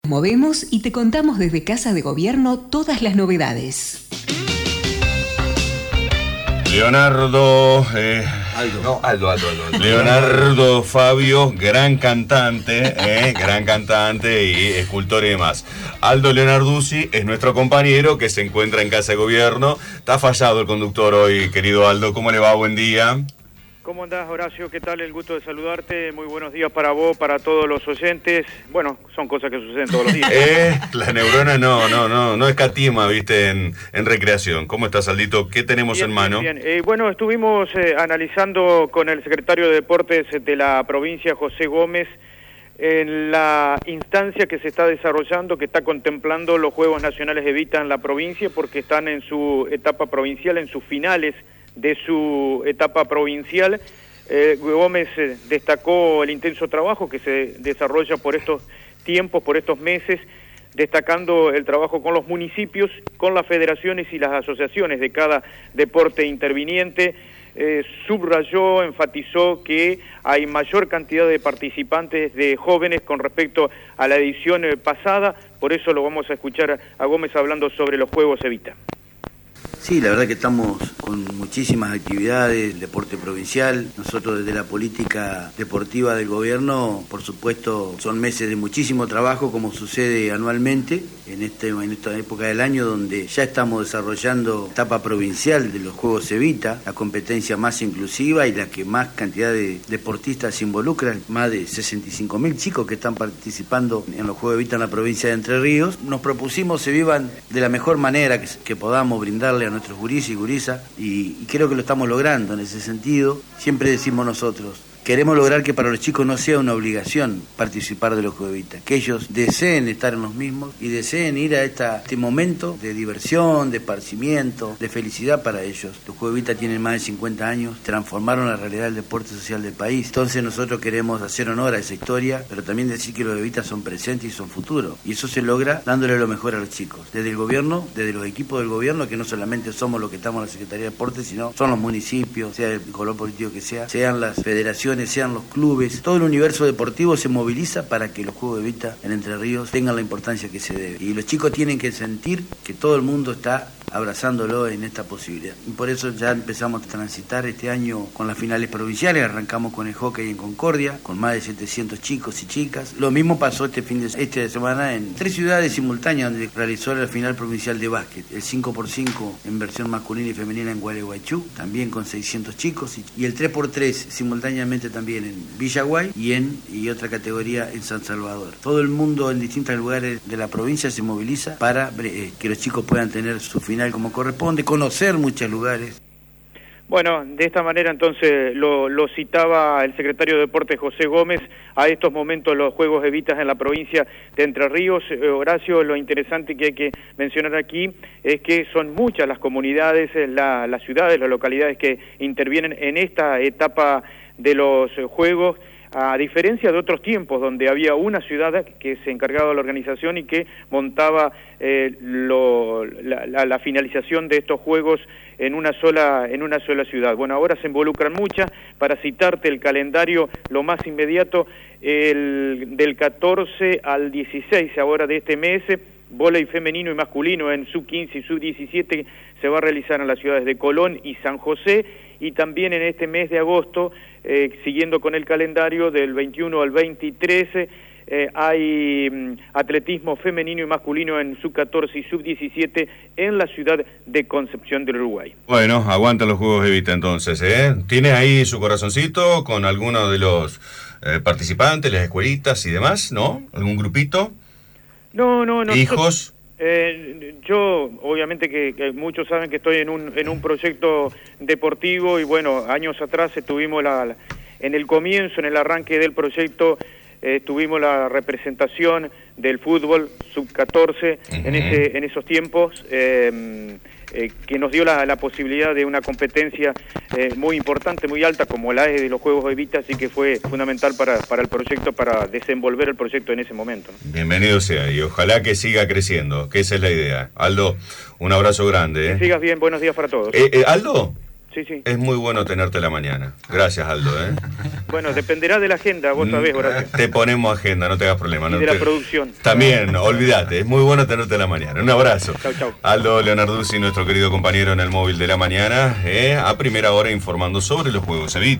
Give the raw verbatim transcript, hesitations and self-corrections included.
Movemos y te contamos desde Casa de Gobierno todas las novedades. Leonardo... Eh, Aldo. No, Aldo, Aldo, Aldo. Leonardo Fabio, gran cantante, eh, gran cantante y escultor y demás. Aldo Leonarduzzi es nuestro compañero que se encuentra en Casa de Gobierno. Está fallado el conductor hoy, querido Aldo. ¿Cómo le va? Buen día. ¿Cómo andás, Horacio? ¿Qué tal? El gusto de saludarte. Muy buenos días para vos, para todos los oyentes. Bueno, son cosas que suceden todos los días. Eh, la neurona no, no, no, no escatima, viste, en, en recreación. ¿Cómo estás, Aldito? ¿Qué tenemos bien, en mano? Bien, bien. Eh, bueno, estuvimos eh, analizando con el secretario de Deportes de la provincia, José Gómez, en la instancia que se está desarrollando, que está contemplando los Juegos Nacionales Evita en la provincia, porque están en su etapa provincial, en sus finales de su etapa provincial. Eh, Gómez eh, destacó el intenso trabajo que se desarrolla por estos tiempos, por estos meses, destacando el trabajo con los municipios, con las federaciones y las asociaciones de cada deporte interviniente. Eh, subrayó, enfatizó que hay mayor cantidad de participantes de jóvenes con respecto a la edición eh, pasada, por eso lo vamos a escuchar a Gómez hablando sobre los Juegos Evita. Sí, la verdad que estamos con muchísimas actividades, deporte provincial. Nosotros desde la política deportiva del gobierno, por supuesto, son meses de muchísimo trabajo, como sucede anualmente en, este, en esta época del año, donde ya estamos desarrollando etapa provincial de los Juegos Evita, la competencia más inclusiva y la que más cantidad de deportistas se involucran, más de sesenta y cinco mil chicos que están participando en los Juegos Evita en la provincia de Entre Ríos. Nos propusimos se vivan de la mejor manera que, que podamos brindarle a nuestros guris y gurisas, y, y creo que lo estamos logrando en ese sentido. Siempre decimos nosotros, queremos lograr que para los chicos no sea una obligación participar de los Juegos Evita, que ellos deseen estar en los mismos y deseen ir a esta, este momento de diversión, de esparcimiento, de felicidad para ellos. Los Juegos Evita tienen más de cincuenta años, transformaron la realidad del deporte social del país. Entonces nosotros queremos hacer honor a esa historia, pero también decir que los Evita son presentes y son futuros. Y eso se logra dándole lo mejor a los chicos. Desde el gobierno, desde los equipos del gobierno, que no solamente somos los que estamos en la Secretaría de Deportes, sino son los municipios, sea el color político que sea, sean las federaciones, sean los clubes, todo el universo deportivo se moviliza para que los Juegos Evita en Entre Ríos tengan la importancia que se debe. Y los chicos tienen que sentir que todo el mundo está abrazándolo en esta posibilidad. Y por eso ya empezamos a transitar este año con las finales provinciales, arrancamos con el hockey en Concordia, con más de setecientos chicos y chicas. Lo mismo pasó este fin de, este de semana en tres ciudades simultáneas donde realizó la final provincial de básquet, el cinco por cinco en versión masculina y femenina en Gualeguaychú, también con seiscientos chicos, y, y el tres por tres simultáneamente también en Villaguay y en y otra categoría en San Salvador. Todo el mundo en distintos lugares de la provincia se moviliza para eh, que los chicos puedan tener su final como corresponde, conocer muchos lugares. Bueno, de esta manera entonces lo, lo citaba el secretario de Deportes José Gómez a estos momentos los Juegos Evitas en la provincia de Entre Ríos. Eh, Horacio, lo interesante que hay que mencionar aquí es que son muchas las comunidades, la, las ciudades, las localidades que intervienen en esta etapa de los Juegos, a diferencia de otros tiempos donde había una ciudad que se encargaba de la organización y que montaba eh, lo, la, la, la finalización de estos juegos en una sola en una sola ciudad. Bueno, ahora se involucran muchas. Para citarte el calendario, lo más inmediato, el del catorce al dieciséis ahora de este mes, vóley femenino y masculino en sub quince y sub diecisiete se va a realizar en las ciudades de Colón y San José, y también en este mes de agosto, eh, siguiendo con el calendario del veintiuno al veintitrés, eh, hay mm, atletismo femenino y masculino en sub catorce y sub diecisiete en la ciudad de Concepción del Uruguay. Bueno, aguanta los Juegos Evita entonces, ¿eh? ¿Tiene ahí su corazoncito con alguno de los eh, participantes, las escuelitas y demás, no? ¿Algún grupito? No, no, no. ¿Hijos? Eh, yo, obviamente que, que muchos saben que estoy en un en un proyecto deportivo y bueno, años atrás estuvimos la, la, en el comienzo, en el arranque del proyecto, eh, tuvimos la representación del fútbol sub catorce uh-huh. en ese en esos tiempos, eh, eh, que nos dio la, la posibilidad de una competencia eh, muy importante, muy alta, como la es de los Juegos Evita, así que fue fundamental para, para el proyecto, para desenvolver el proyecto en ese momento, ¿no? Bienvenido sea, y ojalá que siga creciendo, que esa es la idea. Aldo, un abrazo grande. ¿eh? Que sigas bien, buenos días para todos. Eh, eh, Aldo, Sí, sí. Es muy bueno tenerte a la mañana. Gracias, Aldo. ¿eh? Bueno, dependerá de la agenda, vos sabés, Horacio. Te ponemos agenda, no te hagas problema. Y no de te... la producción. También, olvídate, es muy bueno tenerte a la mañana. Un abrazo. Chau, chau. Aldo Leonarduzzi, nuestro querido compañero en el móvil de la mañana, ¿eh? a primera hora informando sobre los Juegos Evita.